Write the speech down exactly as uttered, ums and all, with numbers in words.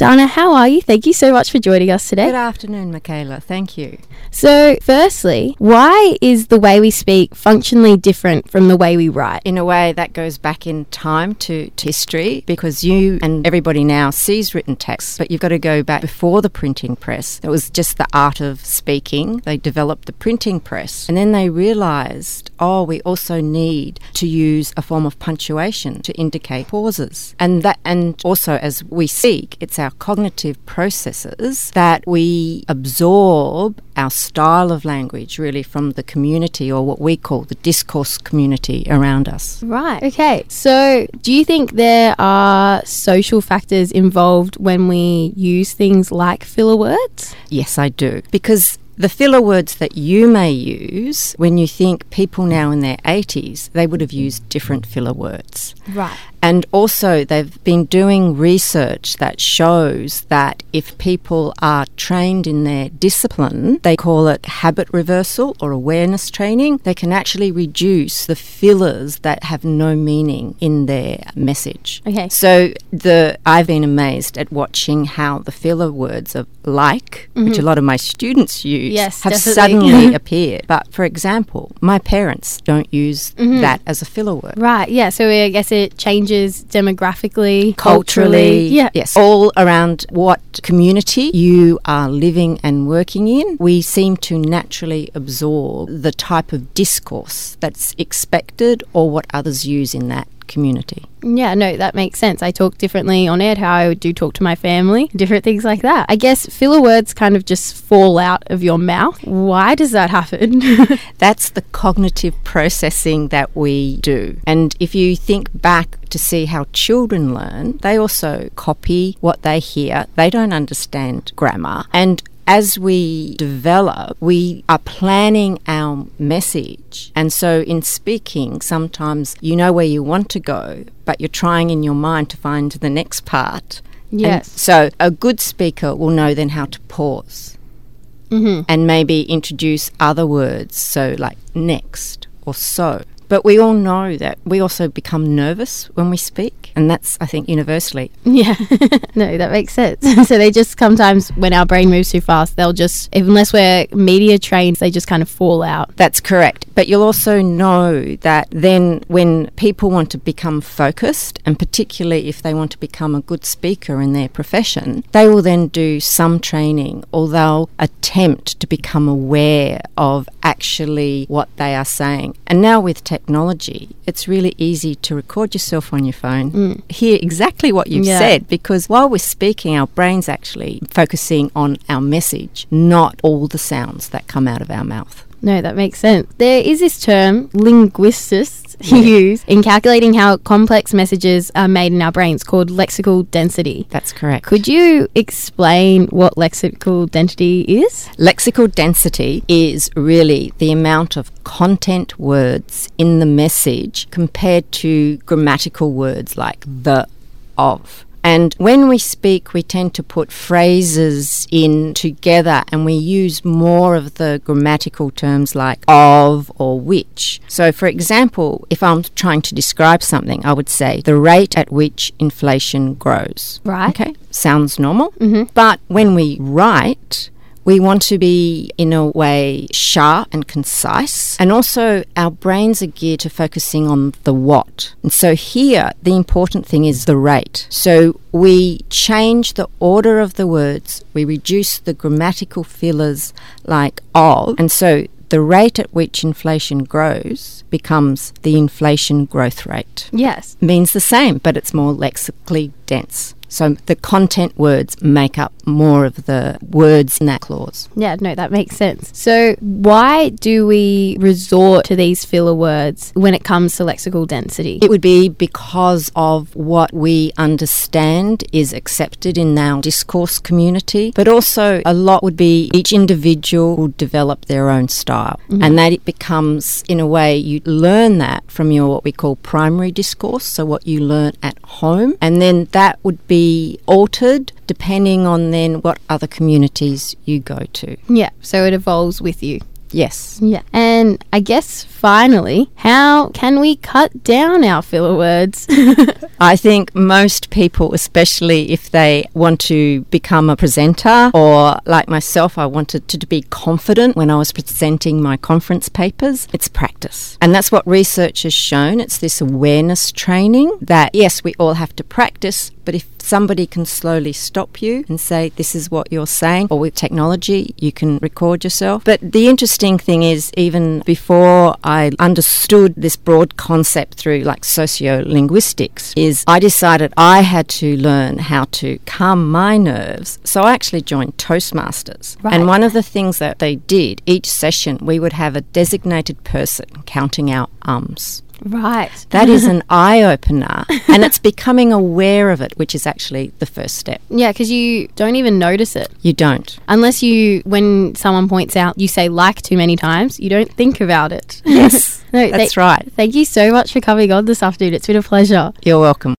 Dana, how are you? Thank you so much for joining us today. Good afternoon, Michaela. Thank you. So, firstly, why is the way we speak functionally different from the way we write? In a way, that goes back in time to, to history, because you and everybody now sees written text, but you've got to go back before the printing press. It was just the art of speaking. They developed the printing press, and then they realised, oh, we also need to use a form of punctuation to indicate pauses. And that, and also as we speak, it's our cognitive processes that we absorb our style of language really from the community, or what we call the discourse community around us. Right, okay. So do you think there are social factors involved when we use things like filler words? Yes, I do. Because the filler words that you may use, when you think people now in their eighties, they would have used different filler words. Right. And also they've been doing research that shows that if people are trained in their discipline, they call it habit reversal or awareness training, they can actually reduce the fillers that have no meaning in their message. Okay. So the I've been amazed at watching how the filler words of like, mm-hmm. which a lot of my students use, yes, have definitely. suddenly appeared. But for example, my parents don't use mm-hmm. that as a filler word. Right, yeah. So I guess it changes demographically, culturally, culturally, yeah. yes, all around what community you are living and working in. We seem to naturally absorb the type of discourse that's expected or what others use in that community. Yeah, no, that makes sense. I talk differently on it, how I do talk to my family, different things like that. I guess filler words kind of just fall out of your mouth. Why does that happen? That's the cognitive processing that we do. And if you think back to see how children learn, they also copy what they hear. They don't understand grammar. And as we develop, we are planning our message. And so in speaking, sometimes you know where you want to go, but you're trying in your mind to find the next part. Yes. And so a good speaker will know then how to pause mm-hmm. and maybe introduce other words, so like next or so. But we all know that we also become nervous when we speak, and that's, I think, universally. Yeah. No, that makes sense. So they just sometimes, when our brain moves too fast, they'll just, unless we're media trained, they just kind of fall out. That's correct. But you'll also know that then when people want to become focused, and particularly if they want to become a good speaker in their profession, they will then do some training, or they'll attempt to become aware of actually what they are saying. And now with technology, Technology, it's really easy to record yourself on your phone, mm. hear exactly what you've yeah. said, because while we're speaking, our brain's actually focusing on our message, not all the sounds that come out of our mouth. No, that makes sense. There is this term, linguists yeah. use in calculating how complex messages are made in our brains, called lexical density. That's correct. Could you explain what lexical density is? Lexical density is really the amount of content words in the message compared to grammatical words like the, of. And when we speak, we tend to put phrases in together, and we use more of the grammatical terms like of or which. So, for example, if I'm trying to describe something, I would say the rate at which inflation grows. Right. Okay, sounds normal. Mm-hmm. But when we write, we want to be, in a way, sharp and concise. And also, our brains are geared to focusing on the what. And so here, the important thing is the rate. So we change the order of the words. We reduce the grammatical fillers like of. And so the rate at which inflation grows becomes the inflation growth rate. Yes. Means the same, but it's more lexically dense. So the content words make up more of the words in that clause. Yeah, no, that makes sense. So why do we resort to these filler words when it comes to lexical density? It would be because of what we understand is accepted in our discourse community, but also a lot would be each individual will develop their own style. Mm-hmm. And that it becomes, in a way, you learn that from your what we call primary discourse, so what you learn at home, and then that would be altered depending on then what other communities you go to. Yeah, so it evolves with you. Yes. Yeah. And then I guess finally, how can we cut down our filler words? I think most people, especially if they want to become a presenter, or like myself, I wanted to be confident when I was presenting my conference papers, it's practice. And that's what research has shown. It's this awareness training that, yes, we all have to practice, but if somebody can slowly stop you and say, this is what you're saying, or with technology, you can record yourself. But the interesting thing is, even before I understood this broad concept through like sociolinguistics, is I decided I had to learn how to calm my nerves. So I actually joined Toastmasters. Right. And one of the things that they did, each session, we would have a designated person counting our ums. Right. That is an eye-opener, and it's becoming aware of it, which is actually the first step. Yeah, because you don't even notice it. You don't. Unless you, when someone points out, you say like too many times, you don't think about it. Yes, no, that's th- right. Thank you so much for coming on this afternoon. It's been a pleasure. You're welcome.